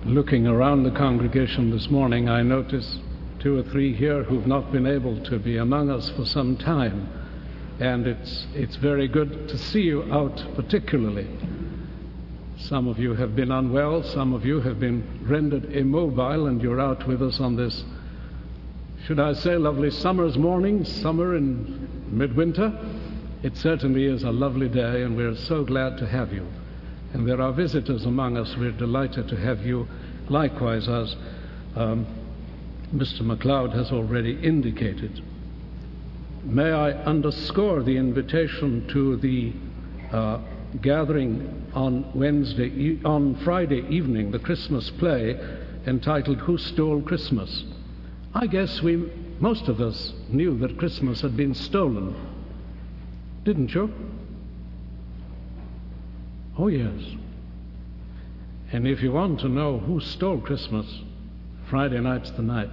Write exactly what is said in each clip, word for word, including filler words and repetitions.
Looking around the congregation this morning, I notice two or three here who've not been able to be among us for some time. And it's, it's very good to see you out particularly. Some of you have been unwell, some of you have been rendered immobile, and you're out with us on this, should I say, lovely summer's morning, summer in midwinter. It certainly is a lovely day, and we're so glad to have you. And there are visitors among us. We're delighted to have you, likewise, as um, Mister MacLeod has already indicated. May I underscore the invitation to the uh, gathering on Wednesday, e- on Friday evening, the Christmas play entitled Who Stole Christmas? I guess we, most of us, knew that Christmas had been stolen. Didn't you? Oh, yes. And if you want to know who stole Christmas, Friday night's the night.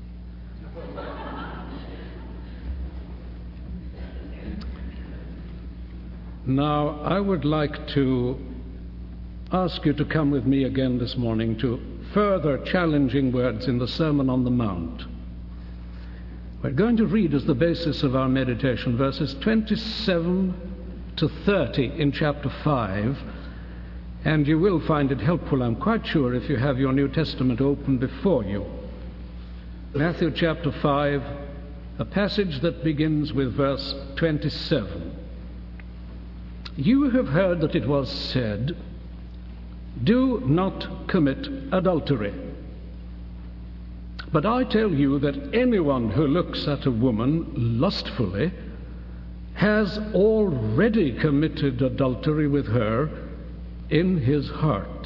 Now, I would like to ask you to come with me again this morning to further challenging words in the Sermon on the Mount. We're going to read as the basis of our meditation verses twenty-seven to thirty in chapter five, and you will find it helpful, I'm quite sure, if you have your New Testament open before you. Matthew chapter five, a passage that begins with verse twenty-seven. You have heard that it was said, do not commit adultery. But I tell you that anyone who looks at a woman lustfully has already committed adultery with her in his heart.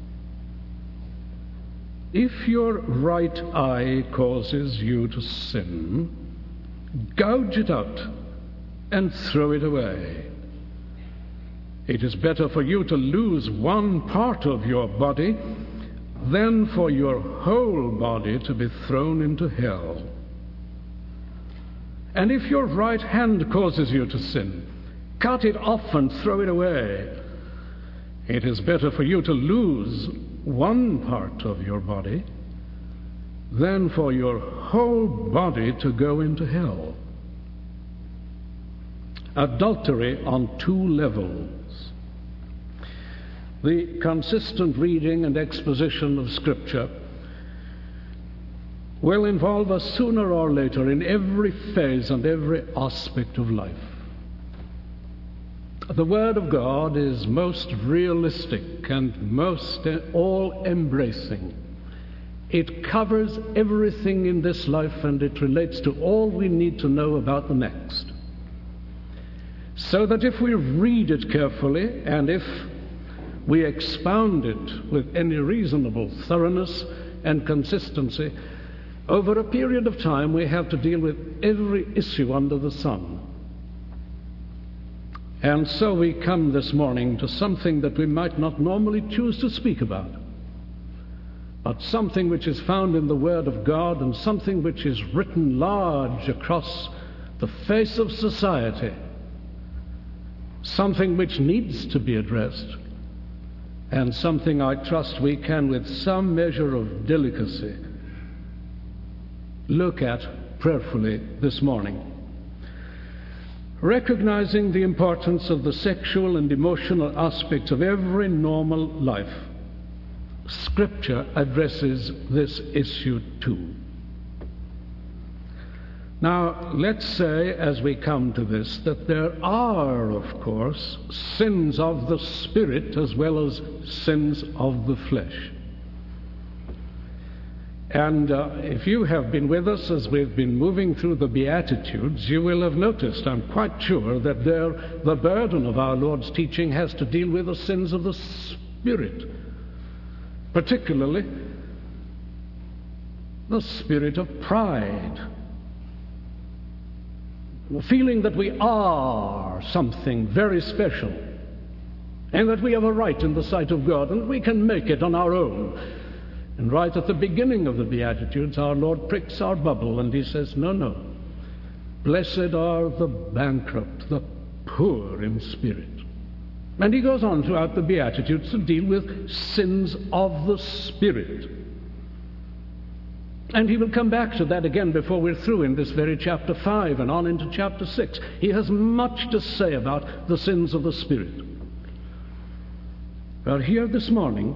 If your right eye causes you to sin, gouge it out and throw it away. It is better for you to lose one part of your body than for your whole body to be thrown into hell. And if your right hand causes you to sin, cut it off and throw it away. It is better for you to lose one part of your body than for your whole body to go into hell. Adultery on two levels. The consistent reading and exposition of Scripture will involve us sooner or later in every phase and every aspect of life. The Word of God is most realistic and most all-embracing. It covers everything in this life, and it relates to all we need to know about the next. So that if we read it carefully, and if we expound it with any reasonable thoroughness and consistency, over a period of time we have to deal with every issue under the sun. And so we come this morning to something that we might not normally choose to speak about, but something which is found in the Word of God and something which is written large across the face of society, something which needs to be addressed, and something I trust we can, with some measure of delicacy, look at prayerfully this morning. Recognizing the importance of the sexual and emotional aspects of every normal life, Scripture addresses this issue too. Now, let's say, as we come to this, that there are, of course, sins of the Spirit as well as sins of the flesh. And uh, if you have been with us as we've been moving through the Beatitudes, you will have noticed, I'm quite sure, that there the burden of our Lord's teaching has to deal with the sins of the Spirit, particularly the spirit of pride, the feeling that we are something very special, and that we have a right in the sight of God, and we can make it on our own. And right at the beginning of the Beatitudes, our Lord pricks our bubble, and he says, no, no. Blessed are the bankrupt, the poor in spirit. And he goes on throughout the Beatitudes to deal with sins of the Spirit. And he will come back to that again before we're through in this very chapter five and on into chapter six. He has much to say about the sins of the Spirit. But here this morning,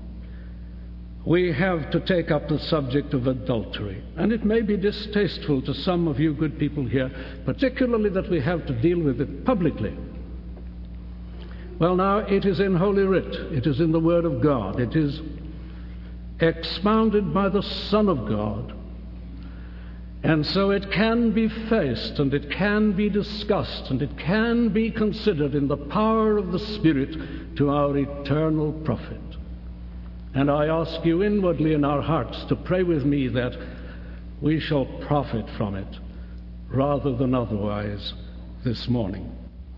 we have to take up the subject of adultery. And it may be distasteful to some of you good people here, particularly that we have to deal with it publicly. Well, now, it is in Holy Writ. It is in the Word of God. It is expounded by the Son of God. And so it can be faced, and it can be discussed, and it can be considered in the power of the Spirit to our eternal profit. And I ask you inwardly in our hearts to pray with me that we shall profit from it rather than otherwise this morning.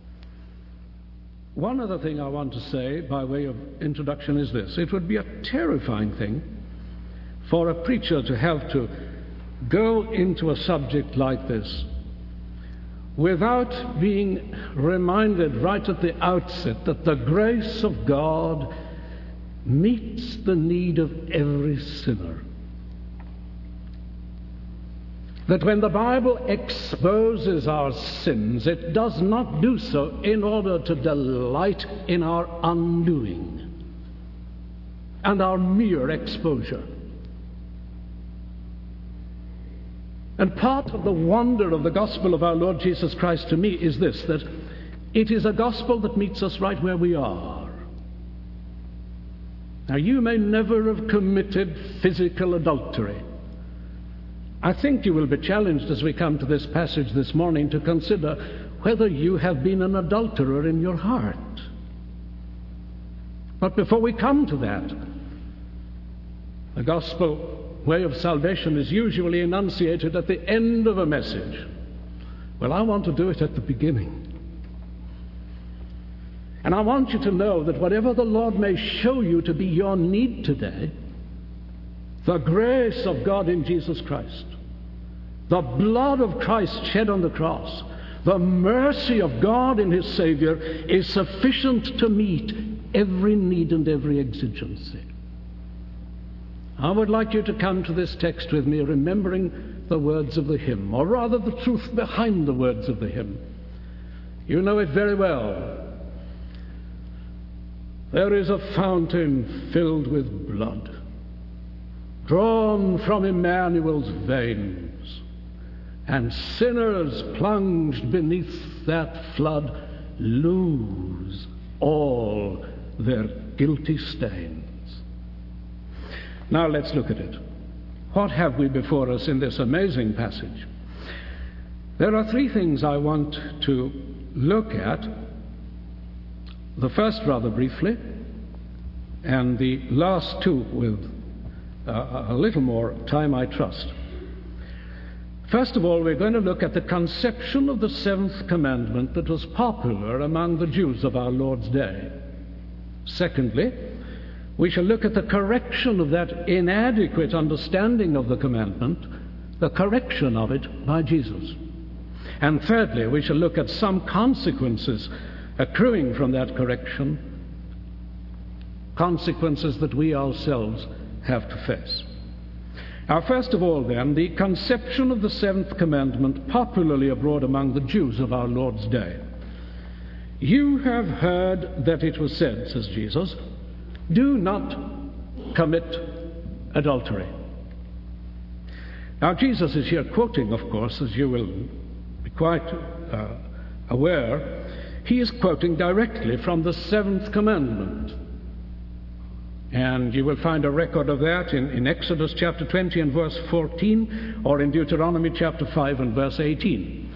One other thing I want to say by way of introduction is this. It would be a terrifying thing for a preacher to have to go into a subject like this without being reminded right at the outset that the grace of God meets the need of every sinner. That when the Bible exposes our sins, it does not do so in order to delight in our undoing and our mere exposure. And part of the wonder of the gospel of our Lord Jesus Christ to me is this, that it is a gospel that meets us right where we are. Now, you may never have committed physical adultery. I think you will be challenged as we come to this passage this morning to consider whether you have been an adulterer in your heart. But before we come to that, the gospel way of salvation is usually enunciated at the end of a message. Well, I want to do it at the beginning. And I want you to know that whatever the Lord may show you to be your need today, the grace of God in Jesus Christ, the blood of Christ shed on the cross, the mercy of God in His Savior is sufficient to meet every need and every exigency. I would like you to come to this text with me, remembering the words of the hymn, or rather the truth behind the words of the hymn. You know it very well. There is a fountain filled with blood, drawn from Emmanuel's veins, and sinners plunged beneath that flood lose all their guilty stains. Now let's look at it. What have we before us in this amazing passage? There are three things I want to look at. The first rather briefly, and the last two with uh, a little more time, I trust. First of all, we're going to look at the conception of the seventh commandment that was popular among the Jews of our Lord's day. Secondly, we shall look at the correction of that inadequate understanding of the commandment, the correction of it by Jesus. And thirdly, we shall look at some consequences accruing from that correction, consequences that we ourselves have to face. Now, first of all, then, the conception of the seventh commandment popularly abroad among the Jews of our Lord's day. You have heard that it was said, says Jesus, do not commit adultery. Now, Jesus is here quoting, of course, as you will be quite uh, aware, he is quoting directly from the seventh commandment. And you will find a record of that in, in Exodus chapter twenty and verse fourteen, or in Deuteronomy chapter five and verse eighteen.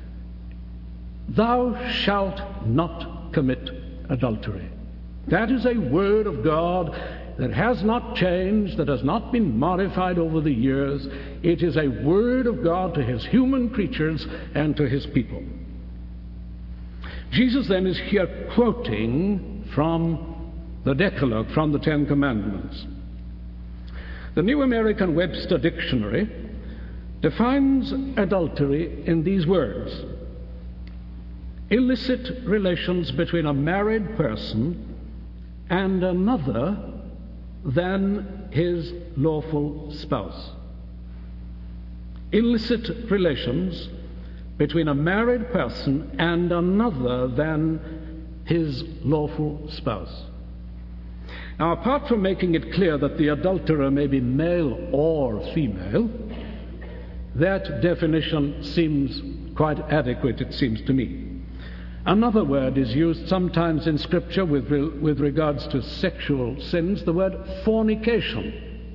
Thou shalt not commit adultery. That is a word of God that has not changed, that has not been modified over the years. It is a word of God to His human creatures and to His people. Jesus then is here quoting from the Decalogue, from the Ten Commandments. The New American Webster Dictionary defines adultery in these words. illicit relations between a married person and another than his lawful spouse. Illicit relations between a married person and another than his lawful spouse. Now, apart from making it clear that the adulterer may be male or female, that definition seems quite adequate, it seems to me. Another word is used sometimes in Scripture with, re- with regards to sexual sins, the word fornication.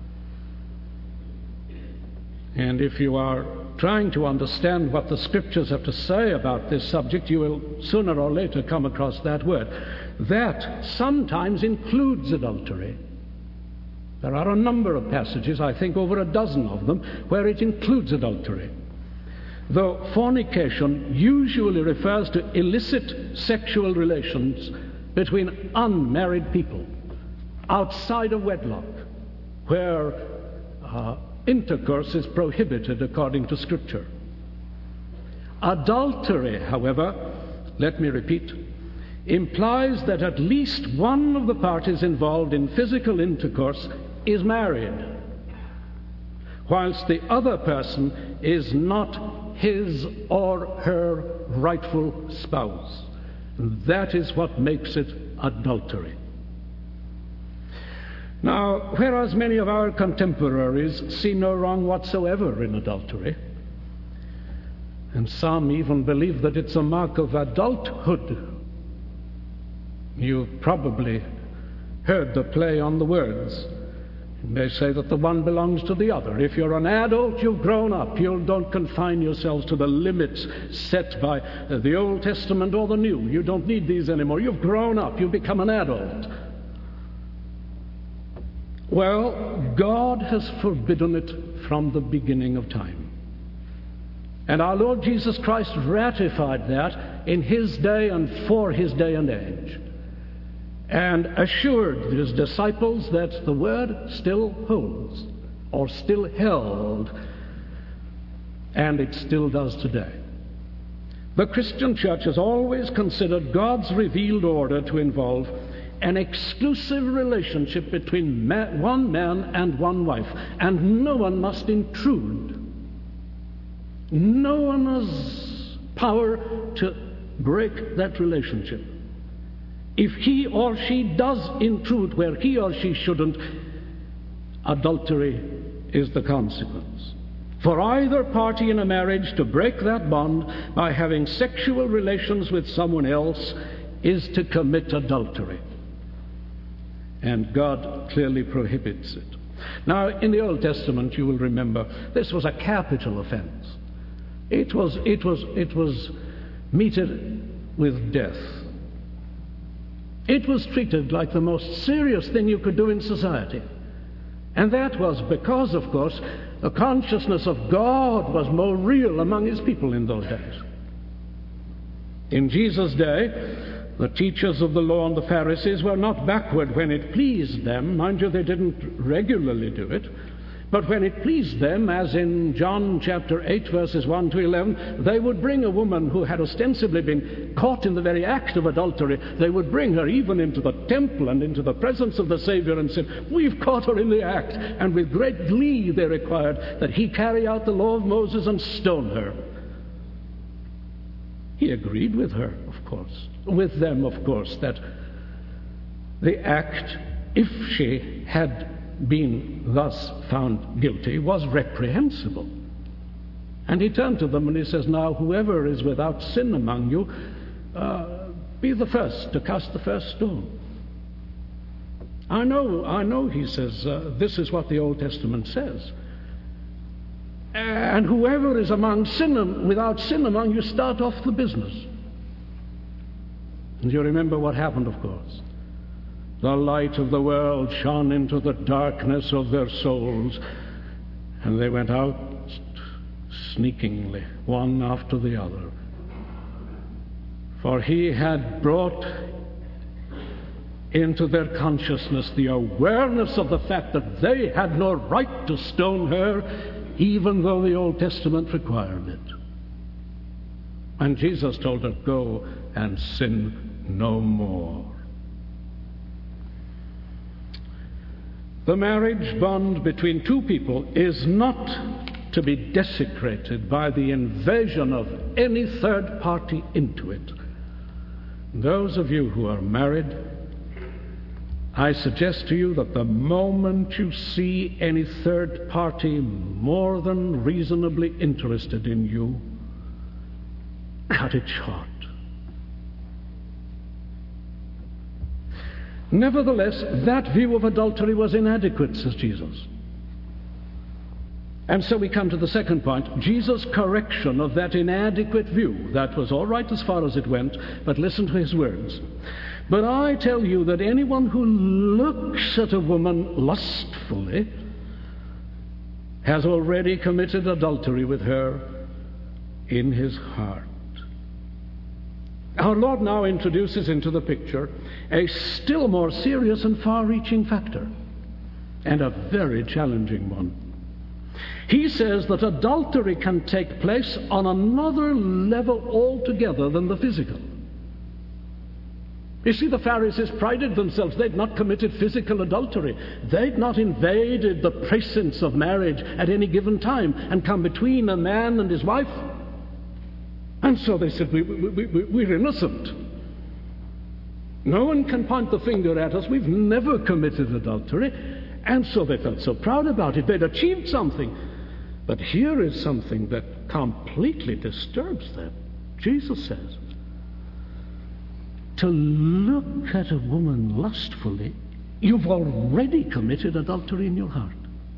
And if you are trying to understand what the Scriptures have to say about this subject, you will sooner or later come across that word. That sometimes includes adultery. There are a number of passages, I think over a dozen of them, where it includes adultery. Though fornication usually refers to illicit sexual relations between unmarried people outside of wedlock, where uh, intercourse is prohibited according to Scripture. Adultery, however, let me repeat, implies that at least one of the parties involved in physical intercourse is married, whilst the other person is not his or her rightful spouse. And that is what makes it adultery. Now, whereas many of our contemporaries see no wrong whatsoever in adultery, and some even believe that it's a mark of adulthood, you've probably heard the play on the words. They say that the one belongs to the other. If you're an adult, you've grown up. You don't confine yourselves to the limits set by the Old Testament or the New. You don't need these anymore. You've grown up. You've become an adult. Well, God has forbidden it from the beginning of time. And our Lord Jesus Christ ratified that in His day and for His day and age, and assured His disciples that the word still holds, or still held, and it still does today. The Christian church has always considered God's revealed order to involve an exclusive relationship between man, one man and one wife, and no one must intrude. No one has power to break that relationship. If he or she does intrude where he or she shouldn't, adultery is the consequence. For either party in a marriage to break that bond by having sexual relations with someone else is to commit adultery. And God clearly prohibits it. Now, in the Old Testament, you will remember, this was a capital offense. It was, it was, it was meted with death. It was treated like the most serious thing you could do in society. And that was because, of course, the consciousness of God was more real among His people in those days. In Jesus' day, the teachers of the law and the Pharisees were not backward when it pleased them. Mind you, they didn't regularly do it. But when it pleased them, as in John chapter eight, verses one to eleven, they would bring a woman who had ostensibly been caught in the very act of adultery. They would bring her even into the temple and into the presence of the Savior and say, "We've caught her in the act." And with great glee they required that He carry out the law of Moses and stone her. He agreed with her, of course, with them, of course, that the act, if she had been thus found guilty, was reprehensible. And He turned to them and He says, "Now whoever is without sin among you, uh, be the first to cast the first stone." I know, I know, He says, uh, this is what the Old Testament says. And whoever is among sin, without sin among you, start off the business. And you remember what happened, of course. The light of the world shone into the darkness of their souls, and they went out sneakingly, one after the other. For He had brought into their consciousness the awareness of the fact that they had no right to stone her, even though the Old Testament required it. And Jesus told her, go and sin no more. The marriage bond between two people is not to be desecrated by the invasion of any third party into it. Those of you who are married, I suggest to you that the moment you see any third party more than reasonably interested in you, cut it short. Nevertheless, that view of adultery was inadequate, says Jesus. And so we come to the second point, Jesus' correction of that inadequate view. That was all right as far as it went, but listen to his words. But I tell you that anyone who looks at a woman lustfully has already committed adultery with her in his heart. Our Lord now introduces into the picture a still more serious and far-reaching factor, and a very challenging one. He says that adultery can take place on another level altogether than the physical. You see, the Pharisees prided themselves. They'd not committed physical adultery. They'd not invaded the precincts of marriage at any given time and come between a man and his wife. And so they said, we, we, we, we're innocent. No one can point the finger at us. We've never committed adultery. And so they felt so proud about it. They'd achieved something. But here is something that completely disturbs them. Jesus says, to look at a woman lustfully, you've already committed adultery in your heart.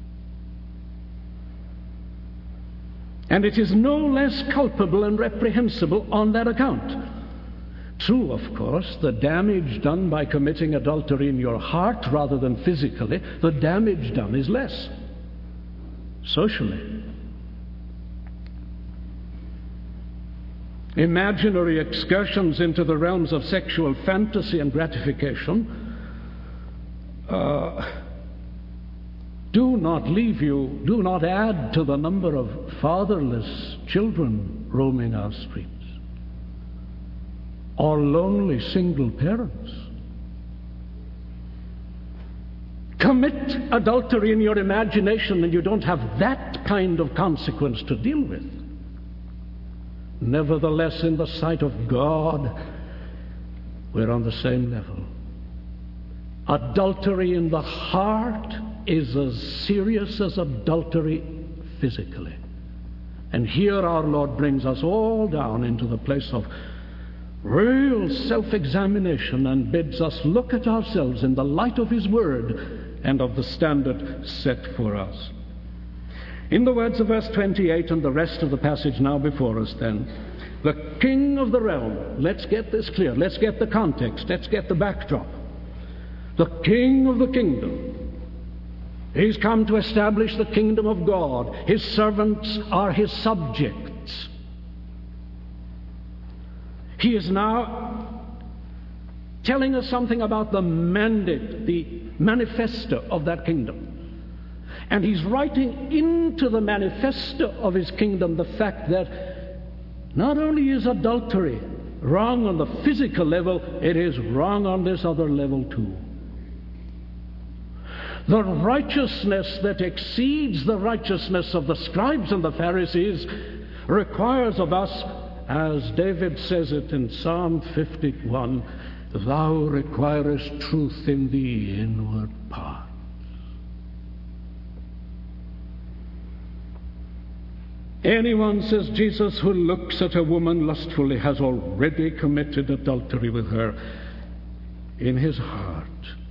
And it is no less culpable and reprehensible on that account. True, of course, the damage done by committing adultery in your heart rather than physically, the damage done is less. Socially. Imaginary excursions into the realms of sexual fantasy and gratification uh, do not leave you, do not add to the number of fatherless children roaming our streets, or lonely single parents. Commit adultery in your imagination and you don't have that kind of consequence to deal with. Nevertheless, in the sight of God, we're on the same level. Adultery in the heart is as serious as adultery physically. And here our Lord brings us all down into the place of real self-examination and bids us look at ourselves in the light of His Word and of the standard set for us. In the words of verse twenty-eight and the rest of the passage now before us then, the king of the realm, let's get this clear, let's get the context, let's get the backdrop. The king of the kingdom, he's come to establish the kingdom of God. His servants are his subjects. He is now telling us something about the mandate, the manifesto of that kingdom. And he's writing into the manifesto of his kingdom the fact that not only is adultery wrong on the physical level, it is wrong on this other level too. The righteousness that exceeds the righteousness of the scribes and the Pharisees requires of us, as David says it in Psalm fifty-one, thou requirest truth in the inward part. Anyone, says Jesus, who looks at a woman lustfully has already committed adultery with her in his heart.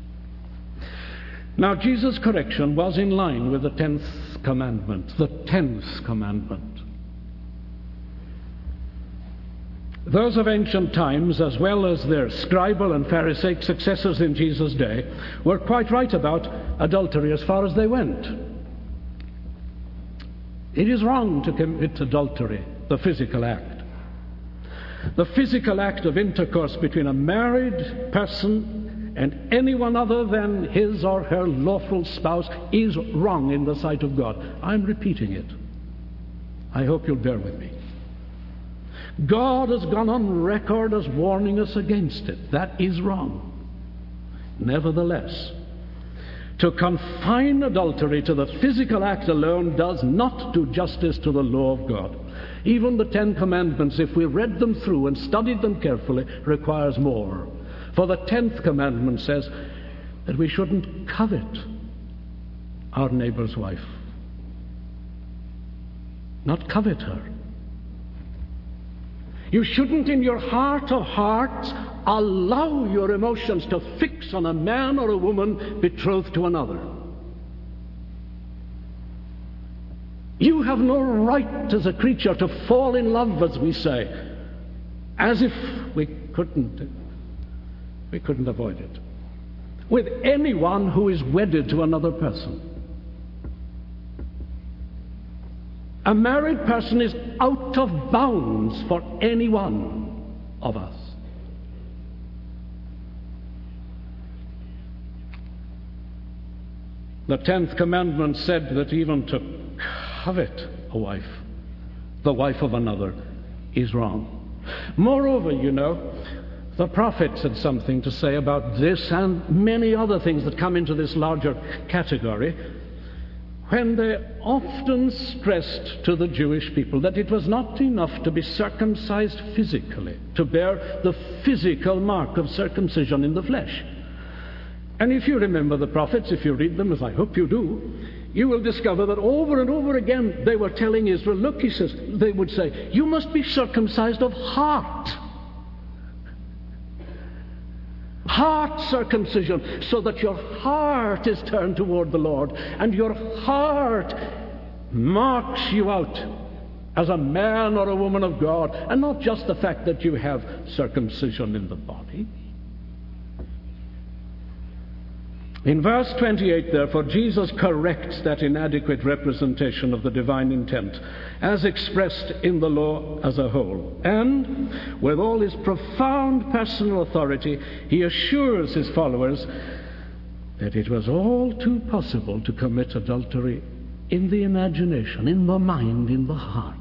Now, Jesus' correction was in line with the tenth commandment, the tenth commandment. Those of ancient times, as well as their scribal and Pharisaic successors in Jesus' day, were quite right about adultery as far as they went. It is wrong to commit adultery, the physical act. The physical act of intercourse between a married person and anyone other than his or her lawful spouse is wrong in the sight of God. I'm repeating it. I hope you'll bear with me. God has gone on record as warning us against it. That is wrong. Nevertheless, to confine adultery to the physical act alone does not do justice to the law of God. Even the Ten Commandments, if we read them through and studied them carefully, requires more. For the tenth commandment says that we shouldn't covet our neighbor's wife. Not covet her. You shouldn't in your heart of hearts allow your emotions to fix on a man or a woman betrothed to another. You have no right as a creature to fall in love, as we say, as if we couldn't, we couldn't avoid it, with anyone who is wedded to another person. A married person is out of bounds for any one of us. The tenth commandment said that even to covet a wife, the wife of another, is wrong. Moreover, you know, the prophets had something to say about this and many other things that come into this larger category, when they often stressed to the Jewish people that it was not enough to be circumcised physically, to bear the physical mark of circumcision in the flesh. And if you remember the prophets, if you read them, as I hope you do, you will discover that over and over again they were telling Israel, look, he says, they would say, you must be circumcised of heart. Heart circumcision, so that your heart is turned toward the Lord, and your heart marks you out as a man or a woman of God, and not just the fact that you have circumcision in the body. In verse twenty-eight, therefore, Jesus corrects that inadequate representation of the divine intent as expressed in the law as a whole. And with all his profound personal authority, he assures his followers that it was all too possible to commit adultery in the imagination, in the mind, in the heart.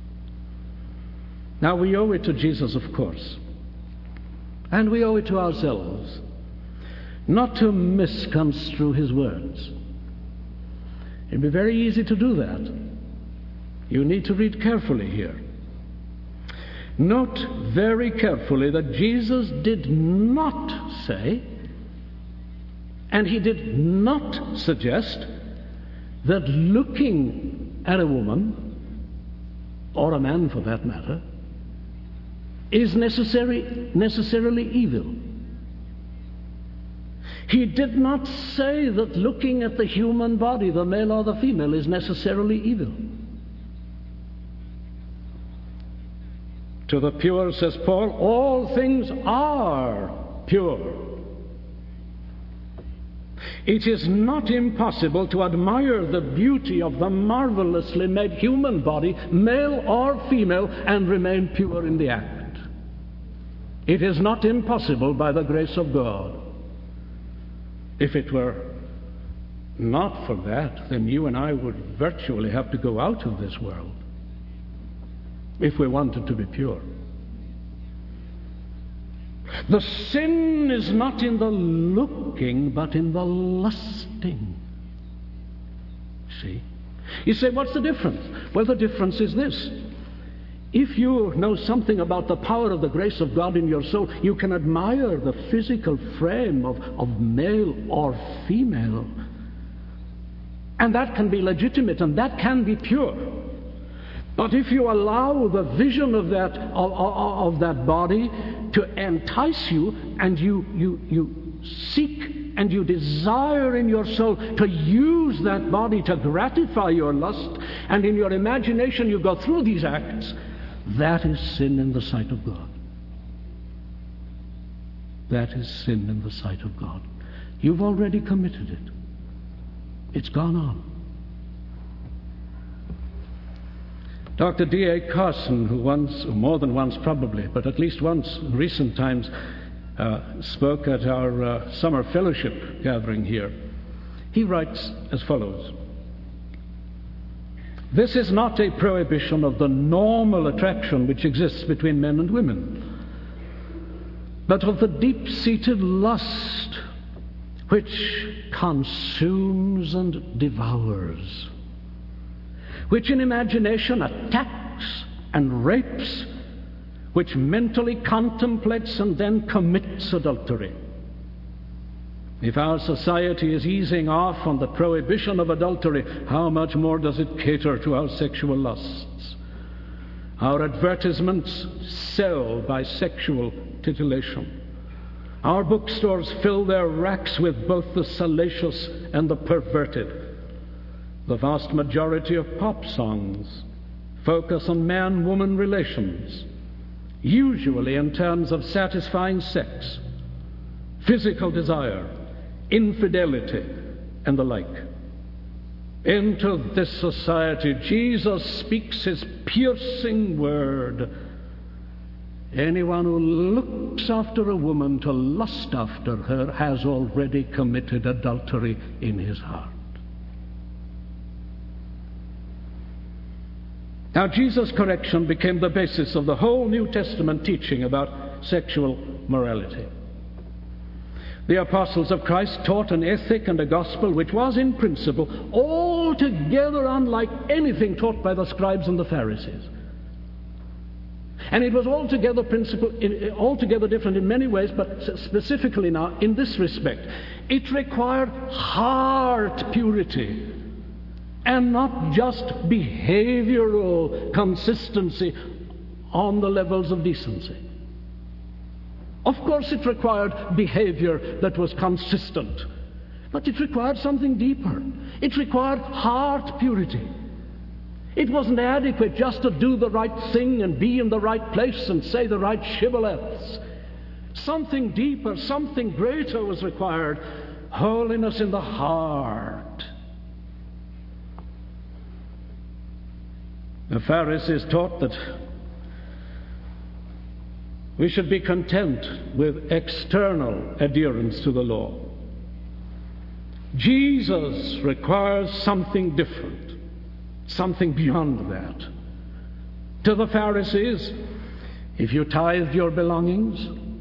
Now, we owe it to Jesus, of course, and we owe it to ourselves not to misconstrue his words. It'd be very easy to do that. You need to read carefully here. Note very carefully that Jesus did not say, and he did not suggest, that looking at a woman, or a man for that matter, is necessary, necessarily evil. He did not say that looking at the human body, the male or the female, is necessarily evil. To the pure, says Paul, all things are pure. It is not impossible to admire the beauty of the marvelously made human body, male or female, and remain pure in the act. It is not impossible by the grace of God. If it were not for that, then you and I would virtually have to go out of this world if we wanted to be pure. The sin is not in the looking, but in the lusting. See? You say, what's the difference? Well, the difference is this. If you know something about the power of the grace of God in your soul, you can admire the physical frame of, of male or female. And that can be legitimate, and that can be pure. But if you allow the vision of that, of, of, of that body to entice you, and you, you, you seek and you desire in your soul to use that body to gratify your lust, and in your imagination you go through these acts, that is sin in the sight of God. That is sin in the sight of God. You've already committed it. It's gone on. Doctor D A Carson, who once, more than once probably, but at least once in recent times, uh, spoke at our uh, summer fellowship gathering here, he writes as follows: This is not a prohibition of the normal attraction which exists between men and women, but of the deep-seated lust which consumes and devours, which in imagination attacks and rapes, which mentally contemplates and then commits adultery. If our society is easing off on the prohibition of adultery, how much more does it cater to our sexual lusts? Our advertisements sell by sexual titillation. Our bookstores fill their racks with both the salacious and the perverted. The vast majority of pop songs focus on man-woman relations, usually in terms of satisfying sex, physical desire, infidelity, and the like. Into this society, Jesus speaks his piercing word. Anyone who looks after a woman to lust after her has already committed adultery in his heart. Now, Jesus' correction became the basis of the whole New Testament teaching about sexual morality. The apostles of Christ taught an ethic and a gospel which was, in principle, altogether unlike anything taught by the scribes and the Pharisees. And it was altogether, principle, altogether different in many ways, but specifically now in this respect. It required heart purity and not just behavioral consistency on the levels of decency. Of course, it required behavior that was consistent, but it required something deeper. It required heart purity. It wasn't adequate just to do the right thing and be in the right place and say the right shibboleths. Something deeper, something greater was required. Holiness in the heart. The Pharisees taught that we should be content with external adherence to the law. Jesus requires something different, something beyond that. To the Pharisees, if you tithed your belongings,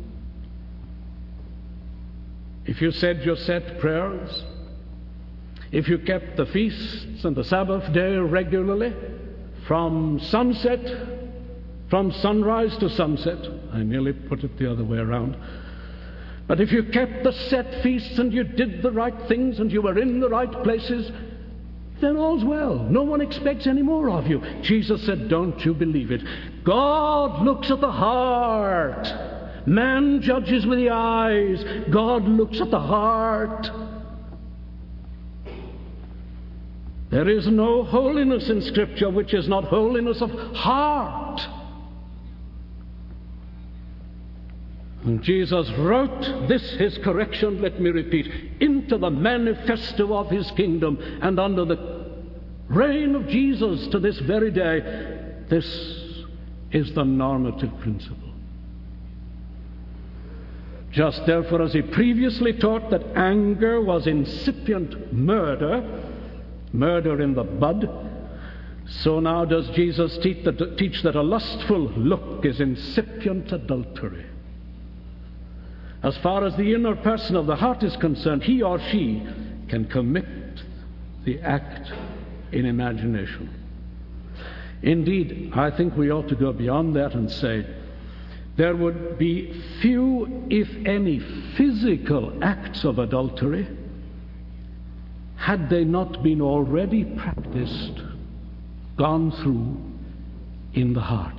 if you said your set prayers, if you kept the feasts and the Sabbath day regularly, from sunset From sunrise to sunset, I nearly put it the other way around. But if you kept the set feasts and you did the right things and you were in the right places, then all's well. No one expects any more of you. Jesus said, don't you believe it. God looks at the heart. Man judges with the eyes. God looks at the heart. There is no holiness in Scripture which is not holiness of heart. And Jesus wrote this, his correction, let me repeat, into the manifesto of his kingdom, and under the reign of Jesus to this very day, this is the normative principle. Just therefore, as he previously taught that anger was incipient murder, murder in the bud, so now does Jesus teach that, teach that a lustful look is incipient adultery. As far as the inner person of the heart is concerned, he or she can commit the act in imagination. Indeed, I think we ought to go beyond that and say there would be few, if any, physical acts of adultery had they not been already practiced, gone through in the heart.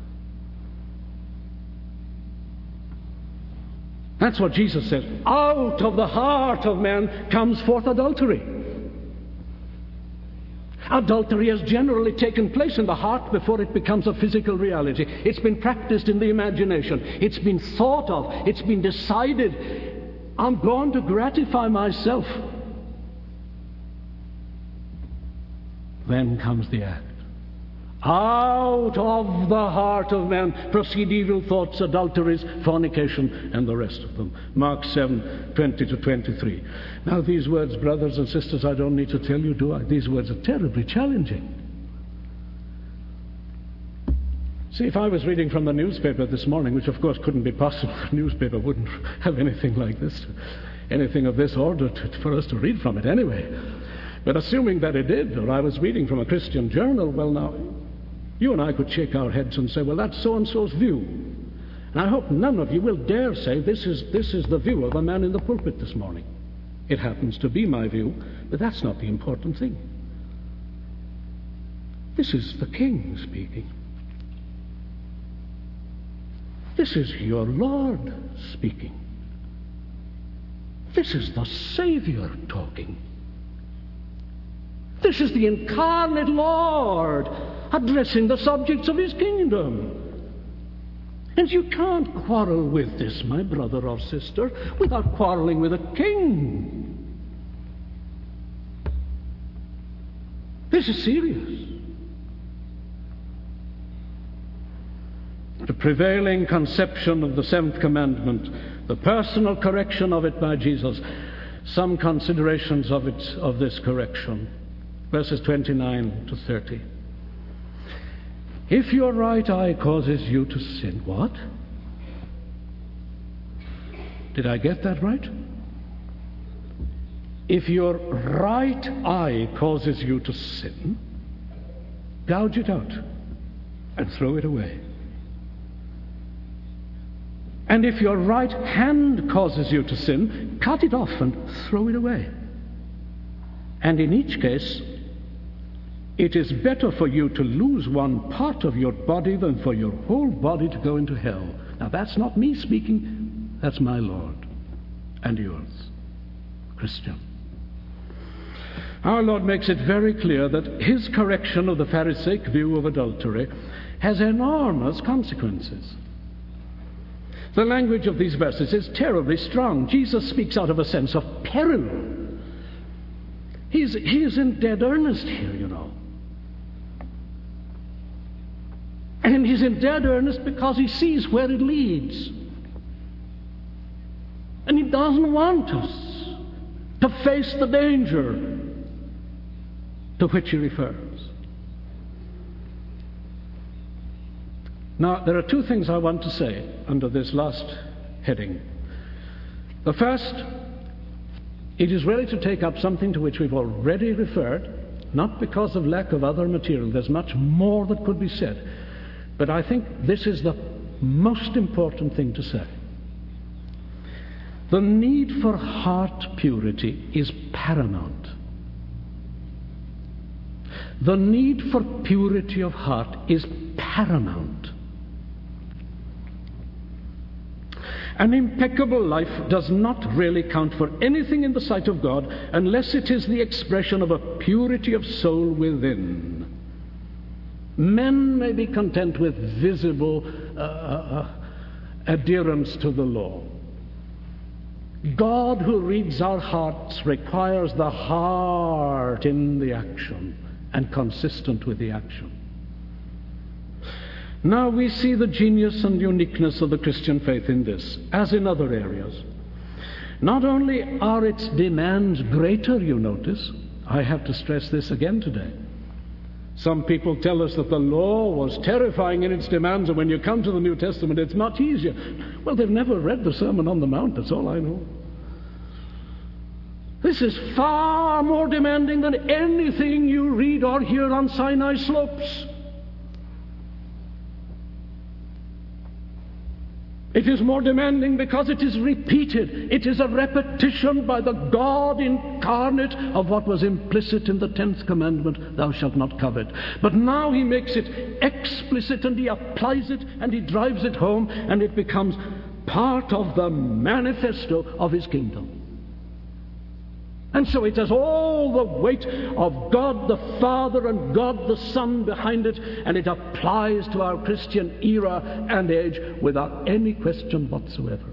That's what Jesus says. Out of the heart of man comes forth adultery. Adultery has generally taken place in the heart before it becomes a physical reality. It's been practiced in the imagination. It's been thought of. It's been decided. I'm going to gratify myself. Then comes the act. Out of the heart of man proceed evil thoughts, adulteries, fornication, and the rest of them. Mark seven, twenty to twenty-three. Now these words, brothers and sisters, I don't need to tell you, do I? These words are terribly challenging. See, if I was reading from the newspaper this morning, which of course couldn't be possible, the newspaper wouldn't have anything like this, anything of this order to, for us to read from it anyway. But assuming that it did, or I was reading from a Christian journal, well now, you and I could shake our heads and say, well, that's so-and-so's view. And I hope none of you will dare say, this is, this is the view of a man in the pulpit this morning. It happens to be my view, but that's not the important thing. This is the King speaking. This is your Lord speaking. This is the Savior talking. This is the incarnate Lord addressing the subjects of his kingdom. And you can't quarrel with this, my brother or sister, without quarreling with a king. This is serious. The prevailing conception of the seventh commandment, the personal correction of it by Jesus, some considerations of it, of this correction. Verses twenty-nine to thirty. If your right eye causes you to sin, what? Did I get that right? If your right eye causes you to sin, gouge it out and throw it away. And if your right hand causes you to sin, cut it off and throw it away. And in each case, it is better for you to lose one part of your body than for your whole body to go into hell. Now that's not me speaking, that's my Lord and yours, Christian. Our Lord makes it very clear that his correction of the Pharisaic view of adultery has enormous consequences. The language of these verses is terribly strong. Jesus speaks out of a sense of peril. He's, he is in dead earnest here, you know. And he's in dead earnest because he sees where it leads. And he doesn't want us to face the danger to which he refers. Now, there are two things I want to say under this last heading. The first, it is really to take up something to which we've already referred, not because of lack of other material. There's much more that could be said. But I think this is the most important thing to say. The need for heart purity is paramount. The need for purity of heart is paramount. An impeccable life does not really count for anything in the sight of God unless it is the expression of a purity of soul within. Men may be content with visible uh, uh, adherence to the law. God, who reads our hearts, requires the heart in the action and consistent with the action. Now we see the genius and uniqueness of the Christian faith in this, as in other areas. Not only are its demands greater, you notice, I have to stress this again today. Some people tell us that the law was terrifying in its demands, and when you come to the New Testament, it's much easier. Well, they've never read the Sermon on the Mount, that's all I know. This is far more demanding than anything you read or hear on Sinai slopes. It is more demanding because it is repeated. It is a repetition by the God incarnate of what was implicit in the tenth commandment, thou shalt not covet. But now he makes it explicit, and he applies it, and he drives it home, and it becomes part of the manifesto of his kingdom. And so it has all the weight of God the Father and God the Son behind it, and it applies to our Christian era and age without any question whatsoever.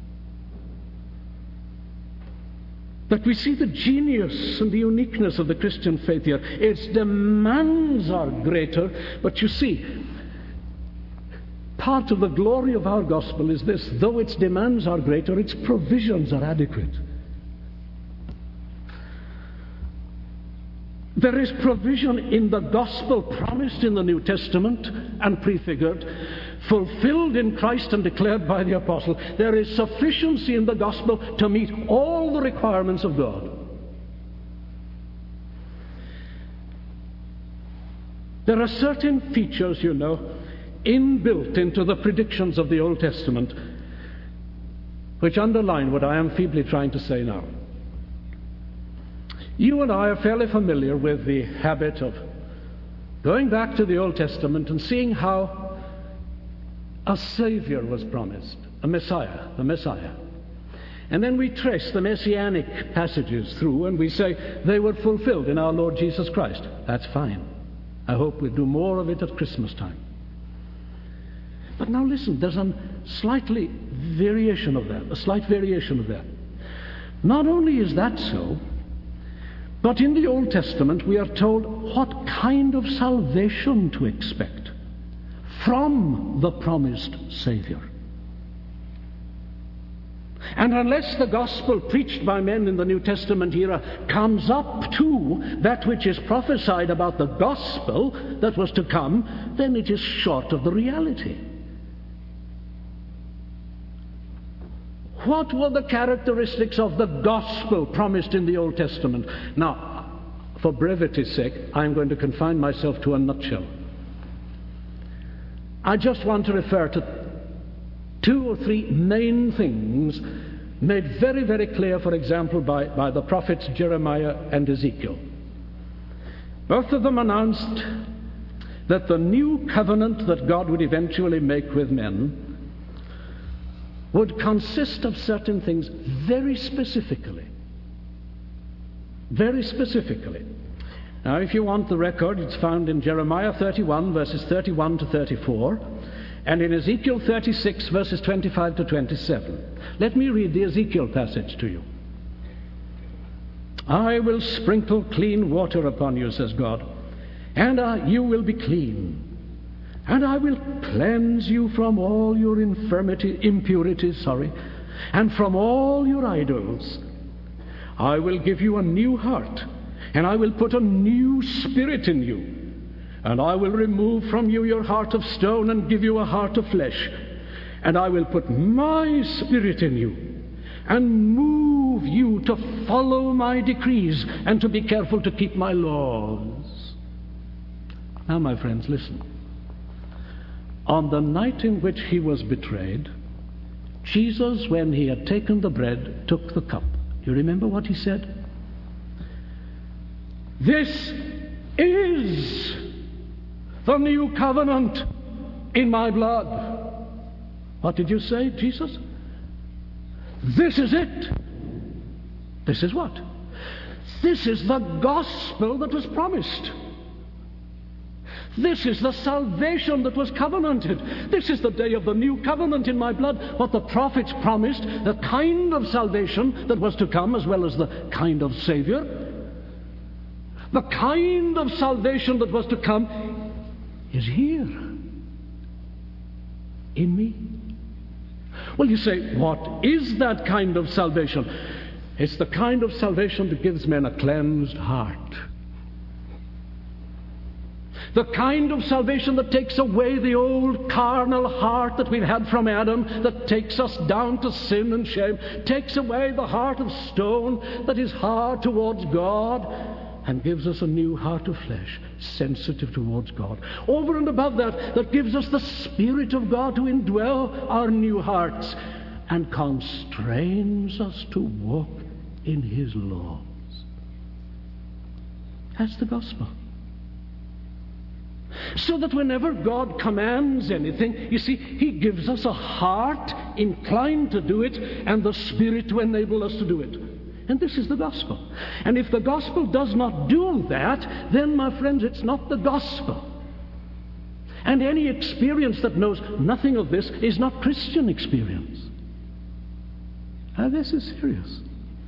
But we see the genius and the uniqueness of the Christian faith here. Its demands are greater, but you see, part of the glory of our gospel is this: though its demands are greater, its provisions are adequate. There is provision in the gospel promised in the New Testament and prefigured, fulfilled in Christ and declared by the apostle. There is sufficiency in the gospel to meet all the requirements of God. There are certain features, you know, inbuilt into the predictions of the Old Testament, which underline what I am feebly trying to say now. You and I are fairly familiar with the habit of going back to the Old Testament and seeing how a Savior was promised, a Messiah, the Messiah. And then we trace the messianic passages through and we say they were fulfilled in our Lord Jesus Christ. That's fine. I hope we'll do more of it at Christmas time. But now listen, there's a slightly variation of that, a slight variation of that. Not only is that so, but in the Old Testament we are told what kind of salvation to expect from the promised Savior. And unless the gospel preached by men in the New Testament era comes up to that which is prophesied about the gospel that was to come, then it is short of the reality. What were the characteristics of the gospel promised in the Old Testament? Now, for brevity's sake, I'm going to confine myself to a nutshell. I just want to refer to two or three main things made very, very clear, for example, by, by the prophets Jeremiah and Ezekiel. Both of them announced that the new covenant that God would eventually make with men would consist of certain things very specifically. Very specifically. Now, if you want the record, it's found in Jeremiah thirty-one, verses thirty-one to thirty-four, and in Ezekiel thirty-six, verses twenty-five to twenty-seven. Let me read the Ezekiel passage to you. I will sprinkle clean water upon you, says God, and uh, you will be clean. And I will cleanse you from all your infirmity, impurities, sorry, and from all your idols. I will give you a new heart, and I will put a new spirit in you. And I will remove from you your heart of stone and give you a heart of flesh. And I will put my spirit in you and move you to follow my decrees and to be careful to keep my laws. Now, my friends, listen. On the night in which he was betrayed, Jesus, when he had taken the bread, took the cup. Do you remember what he said? This is the new covenant in my blood. What did you say, Jesus? This is it. This is what? This is the gospel that was promised. This is the salvation that was covenanted. This is the day of the new covenant in my blood. What the prophets promised, the kind of salvation that was to come, as well as the kind of Savior. The kind of salvation that was to come is here in me. Well, you say, what is that kind of salvation? It's the kind of salvation that gives men a cleansed heart. The kind of salvation that takes away the old carnal heart that we've had from Adam, that takes us down to sin and shame, takes away the heart of stone that is hard towards God, and gives us a new heart of flesh, sensitive towards God. Over and above that, that gives us the Spirit of God to indwell our new hearts and constrains us to walk in His laws. That's the gospel. So that whenever God commands anything, you see, He gives us a heart inclined to do it and the Spirit to enable us to do it. And this is the gospel. And if the gospel does not do that, then, my friends, it's not the gospel. And any experience that knows nothing of this is not Christian experience. Now, this is serious.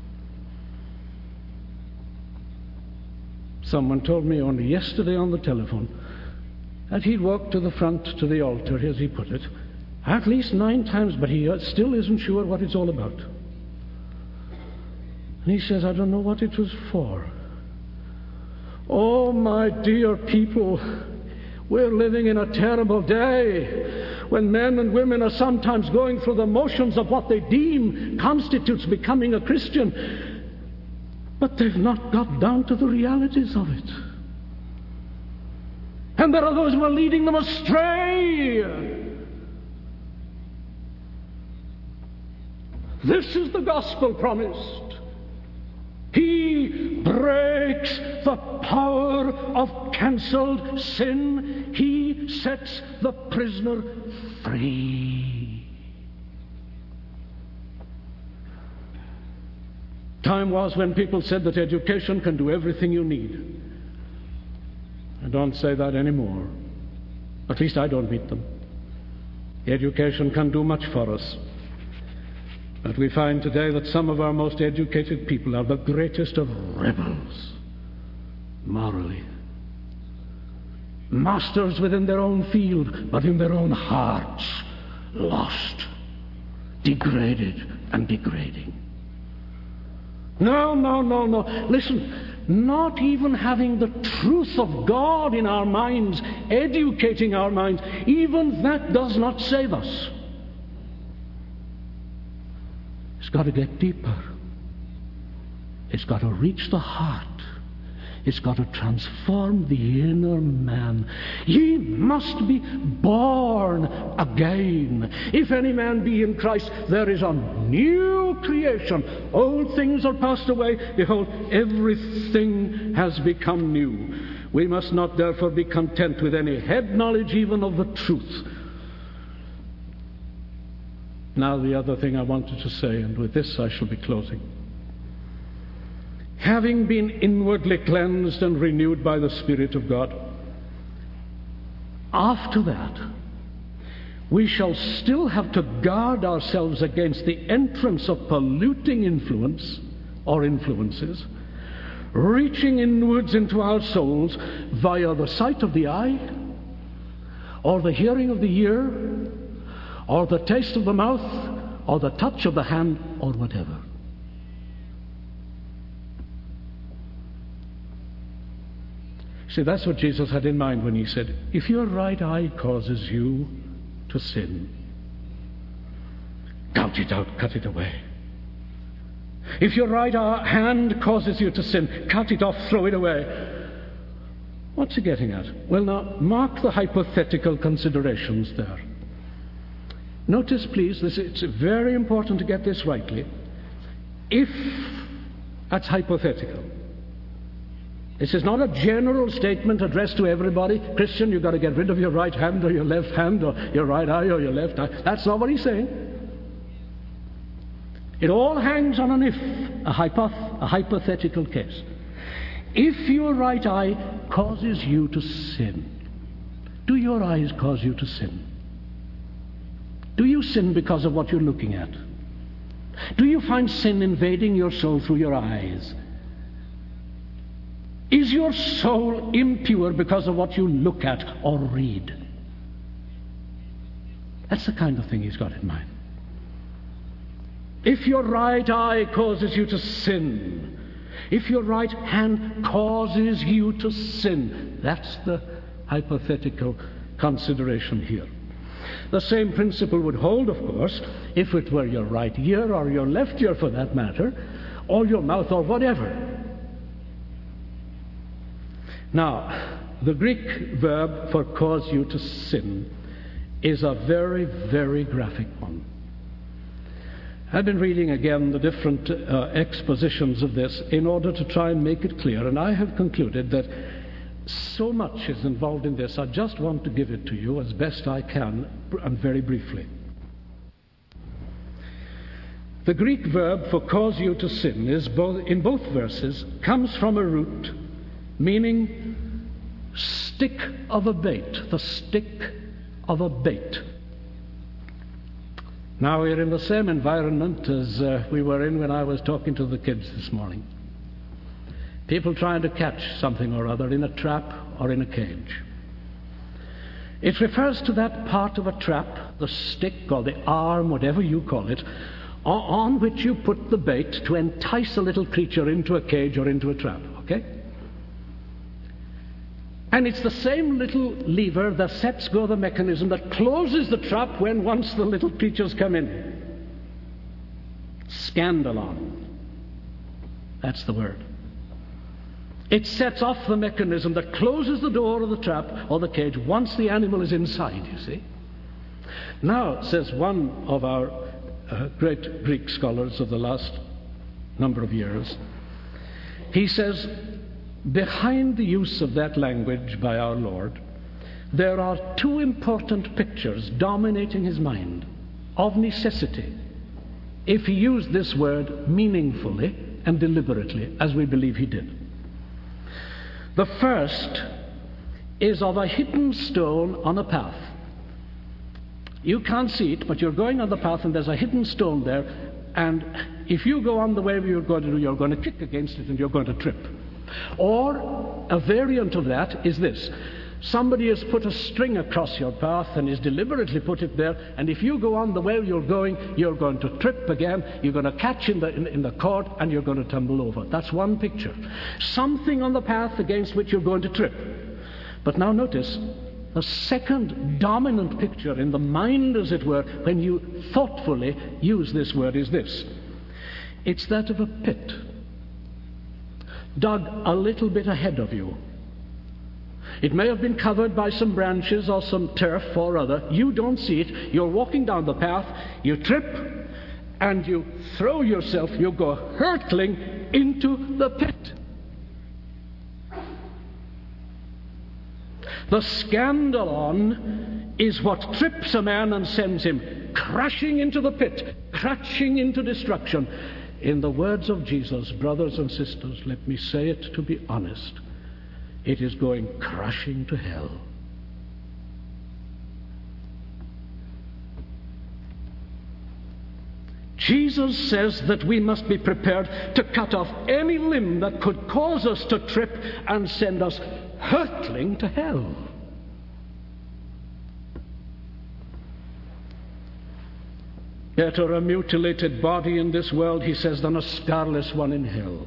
Someone told me only yesterday on the telephone that he'd walked to the front to the altar, as he put it, at least nine times, but he still isn't sure what it's all about. And he says, I don't know what it was for. Oh, my dear people, we're living in a terrible day when men and women are sometimes going through the motions of what they deem constitutes becoming a Christian, but they've not got down to the realities of it. And there are those who are leading them astray. This is the gospel promised. He breaks the power of cancelled sin. He sets the prisoner free. Time was when people said that education can do everything you need. I don't say that anymore. At least I don't meet them. Education can do much for us. But we find today that some of our most educated people are the greatest of rebels, morally. Masters within their own field, but in their own hearts, lost, degraded, and degrading. No, no, no, no. Listen, not even having the truth of God in our minds, educating our minds, even that does not save us. It's got to get deeper. It's got to reach the heart. It's got to transform the inner man. Ye must be born again. If any man be in Christ, there is a new creation. Old things are passed away. Behold, everything has become new. We must not therefore be content with any head knowledge even of the truth. Now the other thing I wanted to say, and with this I shall be closing. Having been inwardly cleansed and renewed by the Spirit of God, after that, we shall still have to guard ourselves against the entrance of polluting influence or influences, reaching inwards into our souls via the sight of the eye, or the hearing of the ear, or the taste of the mouth, or the touch of the hand, or whatever. See, that's what Jesus had in mind when he said, if your right eye causes you to sin, gouge it out, cut it away. If your right hand causes you to sin, cut it off, throw it away. What's he getting at? Well, now, mark the hypothetical considerations there. Notice, please, this, it's very important to get this rightly. If, that's hypothetical. This is not a general statement addressed to everybody. Christian, you've got to get rid of your right hand or your left hand or your right eye or your left eye. That's not what he's saying. It all hangs on an if, a, hypoth- a hypothetical case. If your right eye causes you to sin, do your eyes cause you to sin? Do you sin because of what you're looking at? Do you find sin invading your soul through your eyes? Is your soul impure because of what you look at or read? That's the kind of thing he's got in mind. If your right eye causes you to sin, if your right hand causes you to sin, that's the hypothetical consideration here. The same principle would hold, of course, if it were your right ear or your left ear for that matter, or your mouth or whatever. Now, the Greek verb for cause you to sin is a very, very graphic one. I've been reading again the different uh, expositions of this in order to try and make it clear, and I have concluded that so much is involved in this, I just want to give it to you as best I can and very briefly. The Greek verb for cause you to sin is both, in both verses, comes from a root meaning stick of a bait, the stick of a bait. Now we're in the same environment as uh, we were in when I was talking to the kids this morning. People trying to catch something or other in a trap or in a cage. It refers to that part of a trap, the stick or the arm, whatever you call it, on which you put the bait to entice a little creature into a cage or into a trap, okay? And it's the same little lever that sets go the mechanism that closes the trap when once the little creatures come in. Scandalon. That's the word. It sets off the mechanism that closes the door of the trap or the cage once the animal is inside, you see. Now, says one of our uh, great Greek scholars of the last number of years, he says, behind the use of that language by our Lord, there are two important pictures dominating his mind of necessity, if he used this word meaningfully and deliberately, as we believe he did. The first is of a hidden stone on a path. You can't see it, but you're going on the path and there's a hidden stone there, and if you go on the way you're going to do, you're going to kick against it and you're going to trip. Or a variant of that is this. Somebody has put a string across your path and has deliberately put it there, and if you go on the way you're going, you're going to trip again, you're going to catch in the, in, in the cord, and you're going to tumble over. That's one picture. Something on the path against which you're going to trip. But now notice, the second dominant picture in the mind, as it were, when you thoughtfully use this word is this. It's that of a pit, dug a little bit ahead of you. It may have been covered by some branches or some turf or other. You don't see it. You're walking down the path, you trip, and you throw yourself, you go hurtling into the pit. The scandalon is what trips a man and sends him crashing into the pit, crashing into destruction. In the words of Jesus, brothers and sisters, let me say it to be honest, it is going crashing to hell. Jesus says that we must be prepared to cut off any limb that could cause us to trip and send us hurtling to hell. Better a mutilated body in this world, he says, than a scarless one in hell.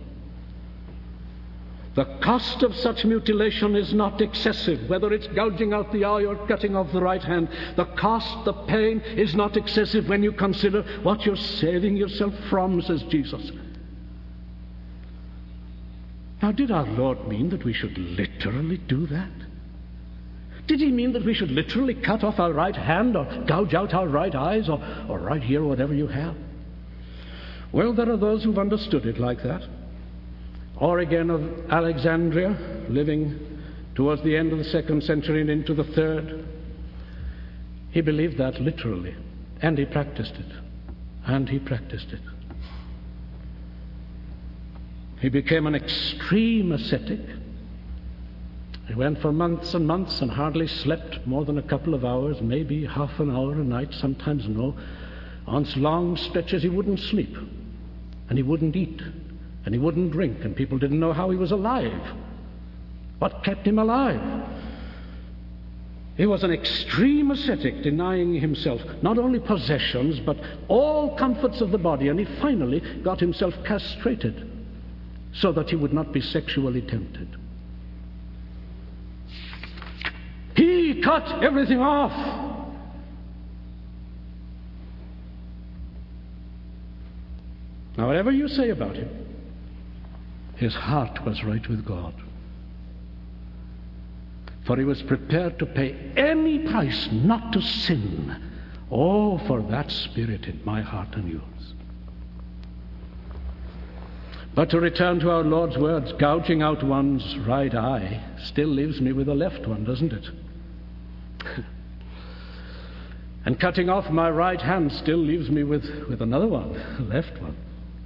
The cost of such mutilation is not excessive, whether it's gouging out the eye or cutting off the right hand. The cost, the pain, is not excessive when you consider what you're saving yourself from, says Jesus. Now, did our Lord mean that we should literally do that? Did he mean that we should literally cut off our right hand or gouge out our right eyes or, or right here, whatever you have? Well, there are those who've understood it like that. Origen of Alexandria, living towards the end of the second century and into the third, he believed that literally, and he practiced it, and he practiced it. He became an extreme ascetic. He went for months and months and hardly slept more than a couple of hours, maybe half an hour a night, sometimes no. On long stretches he wouldn't sleep, and he wouldn't eat, and he wouldn't drink, and people didn't know how he was alive. What kept him alive? He was an extreme ascetic, denying himself not only possessions, but all comforts of the body, and he finally got himself castrated so that he would not be sexually tempted. He cut everything off. Now, whatever you say about him, his heart was right with God. For he was prepared to pay any price not to sin. Oh, for that spirit in my heart and yours. But to return to our Lord's words, gouging out one's right eye still leaves me with a left one, doesn't it? And cutting off my right hand still leaves me with, with another one, a left one.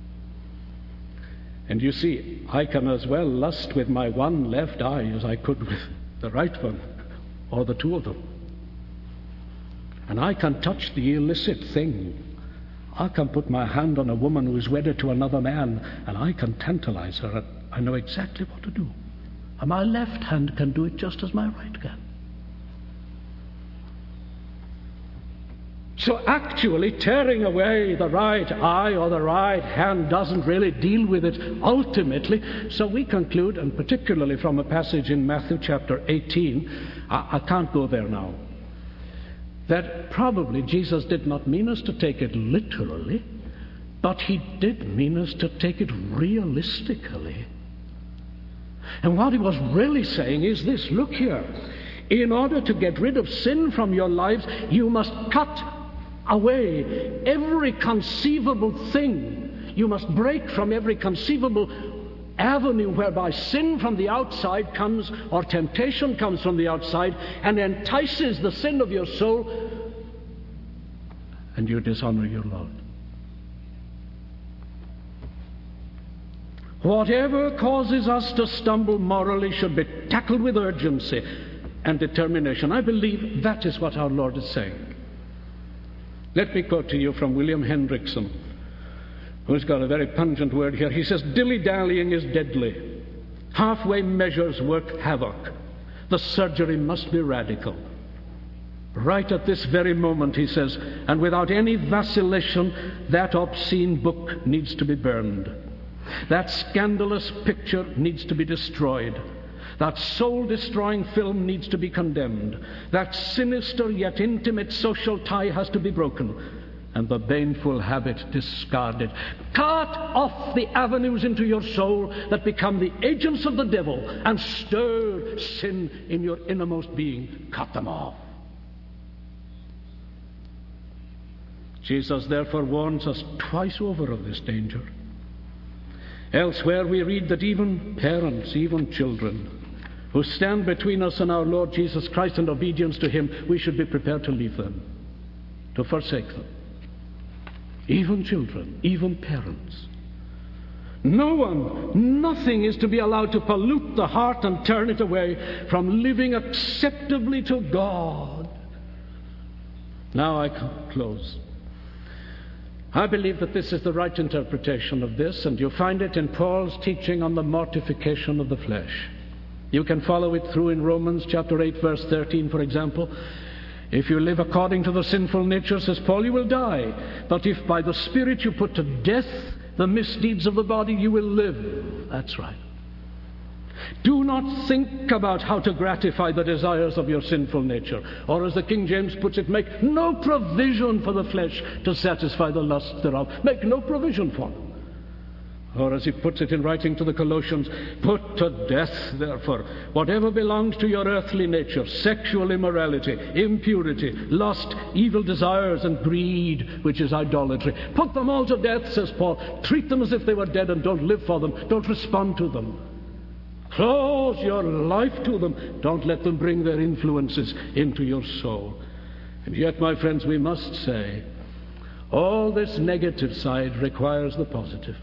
And you see, I can as well lust with my one left eye as I could with the right one, or the two of them. And I can touch the illicit thing. I can put my hand on a woman who is wedded to another man, and I can tantalize her. I know exactly what to do. And my left hand can do it just as my right can. So actually tearing away the right eye or the right hand doesn't really deal with it ultimately. So we conclude, and particularly from a passage in Matthew chapter eighteen, I, I can't go there now, that probably Jesus did not mean us to take it literally, but he did mean us to take it realistically. And what he was really saying is this: look here, in order to get rid of sin from your lives, you must cut away every conceivable thing. You must break from every conceivable avenue whereby sin from the outside comes, or temptation comes from the outside and entices the sin of your soul, and you dishonor your Lord. Whatever causes us to stumble morally should be tackled with urgency and determination. I believe that is what our Lord is saying. Let me quote to you from William Hendrickson, who's got a very pungent word here. He says, dilly-dallying is deadly. Halfway measures work havoc. The surgery must be radical. Right at this very moment, he says, and without any vacillation, that obscene book needs to be burned. That scandalous picture needs to be destroyed. That soul-destroying film needs to be condemned. That sinister yet intimate social tie has to be broken, and the baneful habit discarded. Cut off the avenues into your soul that become the agents of the devil and stir sin in your innermost being. Cut them off. Jesus therefore warns us twice over of this danger. Elsewhere we read that even parents, even children, who stand between us and our Lord Jesus Christ and obedience to him, we should be prepared to leave them, to forsake them. Even children, even parents. No one, nothing is to be allowed to pollute the heart and turn it away from living acceptably to God. Now I close. I believe that this is the right interpretation of this, and you find it in Paul's teaching on the mortification of the flesh. You can follow it through in Romans chapter eight, verse thirteen, for example. If you live according to the sinful nature, says Paul, you will die. But if by the Spirit you put to death the misdeeds of the body, you will live. That's right. Do not think about how to gratify the desires of your sinful nature. Or as the King James puts it, make no provision for the flesh to satisfy the lust thereof. Make no provision for them. Or as he puts it in writing to the Colossians, put to death, therefore, whatever belongs to your earthly nature: sexual immorality, impurity, lust, evil desires, and greed, which is idolatry. Put them all to death, says Paul. Treat them as if they were dead and don't live for them. Don't respond to them. Close your life to them. Don't let them bring their influences into your soul. And yet, my friends, we must say, all this negative side requires the positive.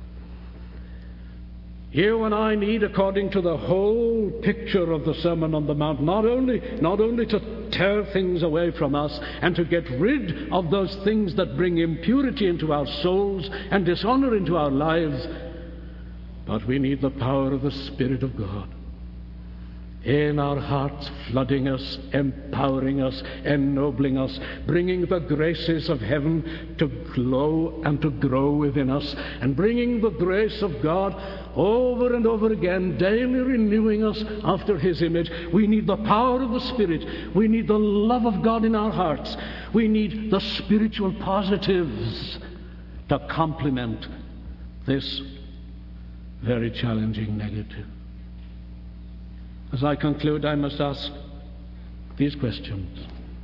You and I need, according to the whole picture of the Sermon on the Mount, not only, not only to tear things away from us and to get rid of those things that bring impurity into our souls and dishonor into our lives, but we need the power of the Spirit of God in our hearts, flooding us, empowering us, ennobling us, bringing the graces of heaven to glow and to grow within us, and bringing the grace of God over and over again, daily renewing us after his image. We need the power of the Spirit. We need the love of God in our hearts. We need the spiritual positives to complement this very challenging negative. As I conclude, I must ask these questions.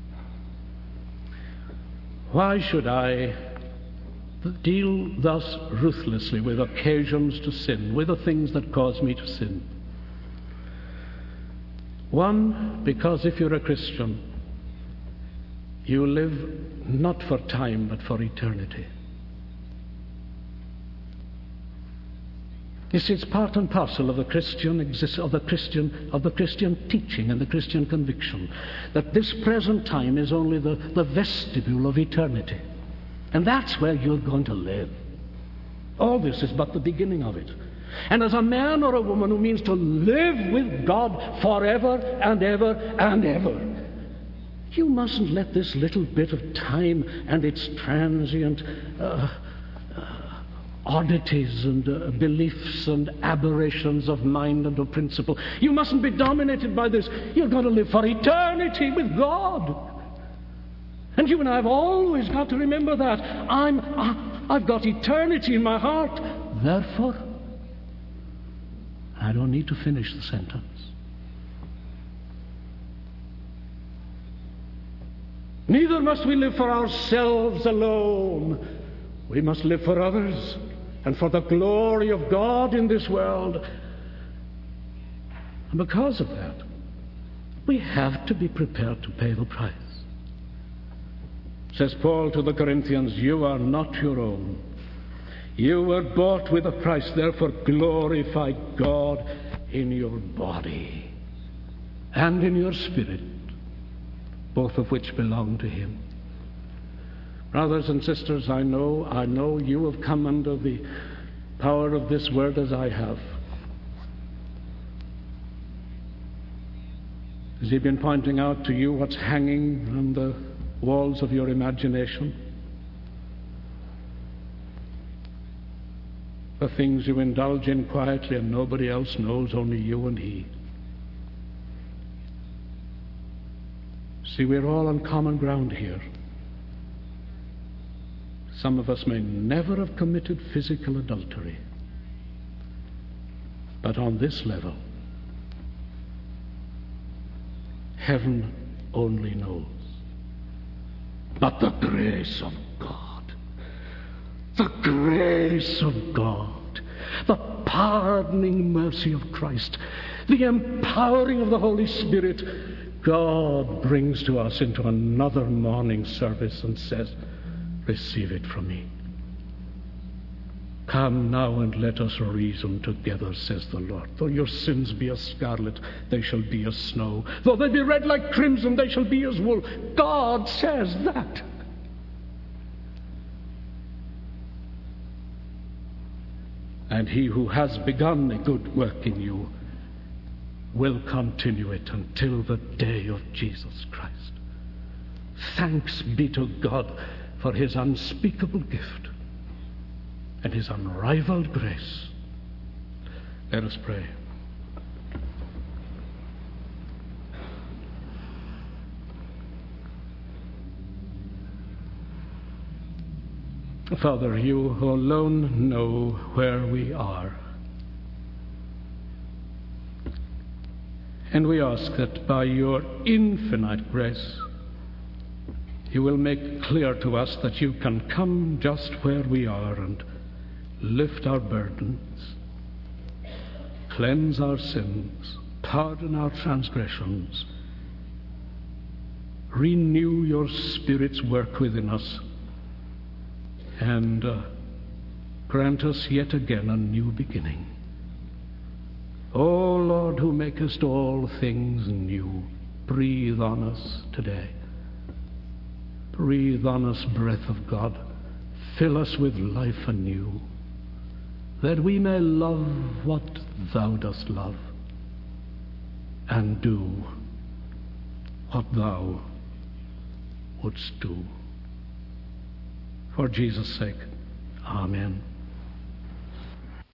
Why should I deal thus ruthlessly with occasions to sin, with the things that cause me to sin? One, because if you're a Christian, you live not for time but for eternity. You see, it's part and parcel of the Christian exist, of the Christian of the Christian teaching and the Christian conviction that this present time is only the, the vestibule of eternity. And that's where you're going to live. All this is but the beginning of it. And as a man or a woman who means to live with God forever and ever and ever, You mustn't let this little bit of time and its transient uh, uh, oddities and uh, beliefs and aberrations of mind and of principle, you mustn't be dominated by this. You've got to live for eternity with God. And you and I have always got to remember that. I'm, I've got eternity in my heart. Therefore, I don't need to finish the sentence. Neither must we live for ourselves alone. We must live for others and for the glory of God in this world. And because of that, we have to be prepared to pay the price. Says Paul to the Corinthians, you are not your own. You were bought with a price, therefore glorify God in your body and in your spirit, both of which belong to Him. Brothers and sisters, I know, I know you have come under the power of this word as I have. Has He been pointing out to you what's hanging on the walls of your imagination? The things you indulge in quietly and nobody else knows, only you and He. See, we're all on common ground here. Some of us may never have committed physical adultery, but on this level, heaven only knows. But the grace of God, the grace of God, the pardoning mercy of Christ, the empowering of the Holy Spirit, God brings to us into another morning service and says, receive it from me. Come now and let us reason together, says the Lord. Though your sins be as scarlet, they shall be as snow. Though they be red like crimson, they shall be as wool. God says that. And He who has begun a good work in you will continue it until the day of Jesus Christ. Thanks be to God for His unspeakable gift and His unrivaled grace. Let us pray. Father, you alone know where we are. And we ask that by your infinite grace, you will make clear to us that you can come just where we are and lift our burdens, cleanse our sins, pardon our transgressions, renew your Spirit's work within us, and uh, grant us yet again a new beginning. O Lord, who makest all things new, breathe on us today. Breathe on us, breath of God. Fill us with life anew, that we may love what thou dost love, and do what thou wouldst do. For Jesus' sake, amen.